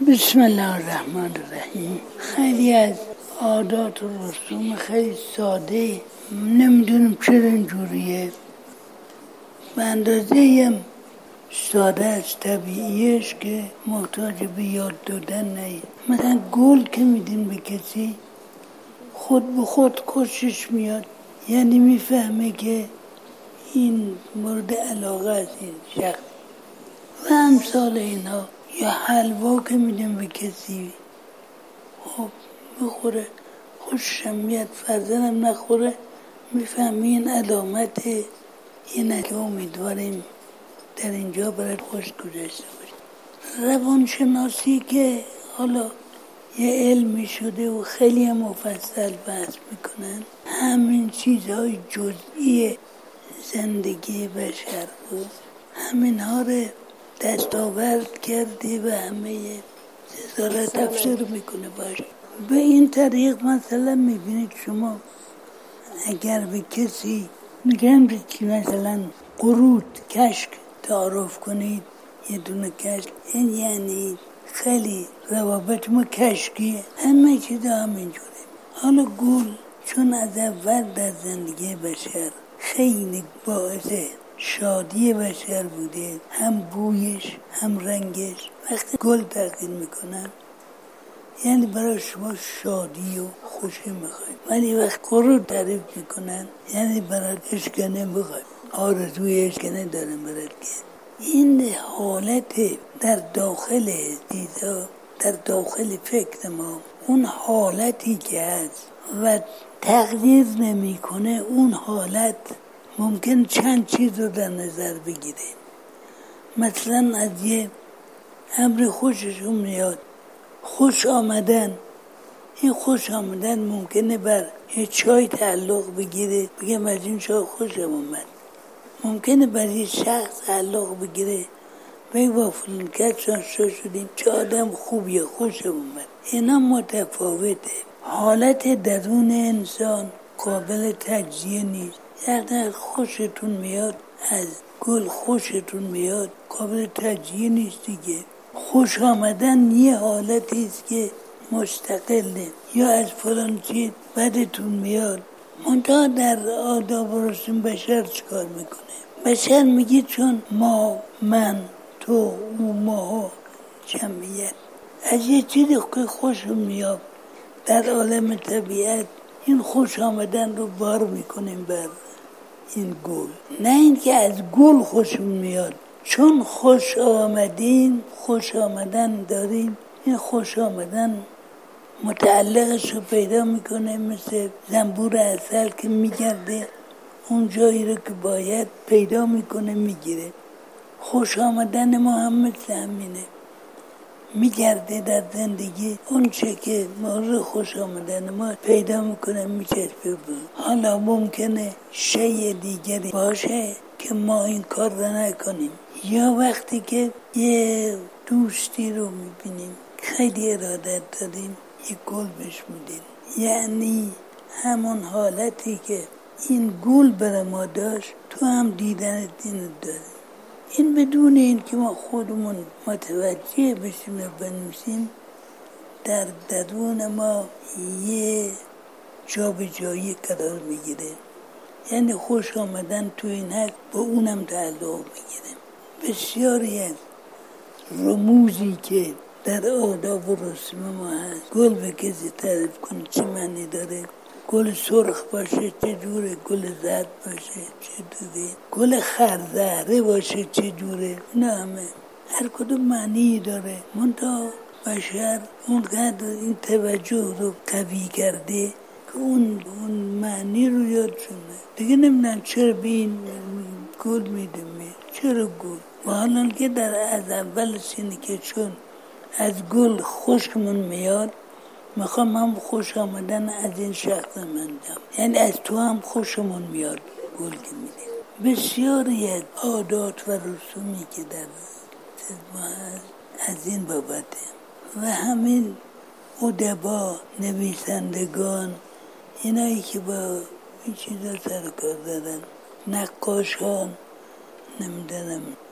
بسم الله الرحمن الرحیم. خیلی از عادات و رسوم خیلی ساده، نمیدونم چرا اینجوریه، به اندازه ساده است، طبیعیش که محتاج به یاد دادن نیست. مثلا گل که میدین به کسی خود به خود خوشش میاد، یعنی میفهمه که این مورد علاقه است این شخص و امثال اینها. یا حلوا که میدیم به کسی خب بخوره خوششم میاد، فرزنم نخوره میفهمی این علامت اینه که امیدواریم در اینجا برای خوش گذشته باشه. روانشناسی که حالا یه علمی شده و خیلی هم مفصل بحث میکنن، همین چیزهای جزئی زندگی بشر رو، همین ها رو دستاورد کرده و همه سزاره تفسیر میکنه باشه. به این طریق مثلا میبینید شما اگر به کسی میگم که مثلا قرود کشک تعارف کنید، یه دونه کشک، این یعنی خیلی روابط ما کشکیه، همه چیز همینجوره. حالا گل چون از اول در زندگی بشر خیلی باعث شادی بشر بوده، هم بویش هم رنگش، وقتی گل تغییر میکنن یعنی برای شما شادی و خوشی میخواید، ولی وقت قرود تعریف میکنن یعنی برای اشکنه میخواید، آرزوی اشکنه دارن برای که این حالت در داخل دیزا، در داخل فکر ما، اون حالتی که هست و تغییر نمیکنه، اون حالت ممکن چند چیز رو در نظر بگیره. مثلا از یه امر خوششون میاد، خوش آمدن، این خوش آمدن ممکنه بر یه چای تعلق بگیره، بگم از این چای خوشم اومد. ممکنه بر یه شخص تعلق بگیره، بگم با فلان کس آشنا شدیم، چه آدم خوبیه، خوشم اومد. اینا متفاوته. حالت درون انسان قابل تجزیه نیست. یعنی خوشتون میاد، از گل خوشتون میاد، قابل تجزیه نیست دیگه. خوش آمدن یه حالتی است که مستقله. یا از فلان چیز بدتون میاد. منتها در آداب و رسوم بشر چکار میکنه؟ بشر میگه چون ما، من، تو، او، ماها جمعیت، از یه چیزی که خوشم میاد در عالم طبیعت، این خوش آمدن رو بار میکنیم بر این گل. نه اینکه از گل خوشم میاد، چون خوش آمدین، خوش آمدن داریم، این خوش آمدن متعلقش رو پیدا میکنه، مثل زنبور عسل که میگرده اون جایی رو که باید پیدا میکنه میگیره. خوش آمدن ما هم مثل همینه، میگرده در زندگی اون چه که مورد خوش آمدن ما پیدا میکنه میچسبه بود. حالا ممکنه شی دیگری باشه که ما این کار رو نکنیم، یا وقتی که یه دوستی رو میبینیم خیلی ارادت داریم یه گل بهش میدیم، یعنی همون حالتی که این گل برای ما داشت تو هم دیدن دین داره. این بدون این که ما خودمون متوجه بشیم و بنویسیم، در درون ما یه جا به جایی قرار میگیره، یعنی خوش آمدن تو این حق با اونم تعلق میگیره. بسیاری از رموزی که در آداب و رسوم ما هست، گل به کسی تعریف کنه چه معنی داره، گل سرخ باشه چه جوره، گل زرد باشه چه جوره، گل خرزهره باشه چه جوره، نه همه هر کدوم معنی داره. منتها بشر اونقدر این توجه رو قوی کرده که اون معنی رو یادشونه دیگه. نمیدونم چرا به این گل میدیم، چرا گل؟ و حالا که در از اول سینی که چون از گل خوشمون میاد، میخوام هم خوش آمدن از این شخص من دم، یعنی از تو هم خوشمون میاد گل که میده. بسیاری از عادات و رسومی که در ما هست از این بابته. و همین ادبا، نویسندگان، اینایی که با این چیزا سر کار دارن، نقاشان، نمیدونم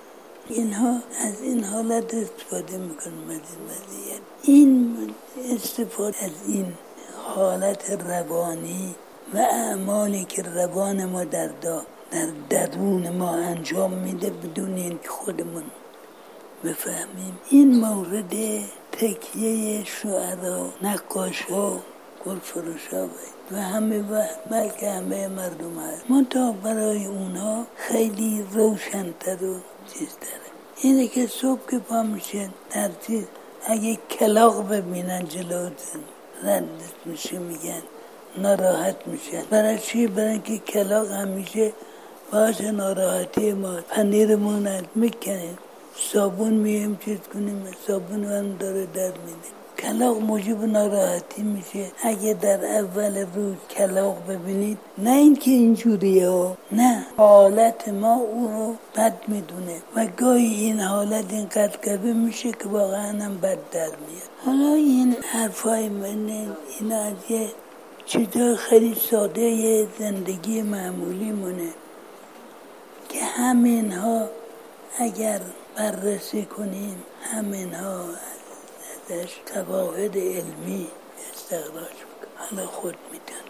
اینها از این حالت استفاده میکنن وضعیت. این استفاده از این حالت روانی و اعمالی که روان ما در درون ما انجام میده بدون اینکه خودمون بفهمیم، این مورد تکیه شعرا، نقاشا، گلفروشا و همه بلکه همه مردم هست. منتها برای اونا خیلی روشن‌تر و چیزتره. اینه که صبح که پا میشن در چیز اگه کلاغ ببینن جلوتون ردت میشه، میگن ناراحت میشن. برای چی؟ برای اینکه کلاغ همیشه باعث ناراحتی ما. پنیرمون میکنیم، صابون میم چیز کنیم، صابون هم داره در میده. کلاغ موجب ناراحتی میشه. اگه در اول روز کلاغ ببینید، نه اینکه اینجوریه ها، نه، حالت ما او رو بد میدونه و گاهی این حالت اینقدر قوی میشه که واقعا هم بد در میاد. حالا این حرفای من اینا از یه چیزای خیلی ساده زندگی معمولی مونه که همین ها اگر بررسی کنیم، همین ها ازش قواعد علمی استخراج میکنم. حالا خود میدن.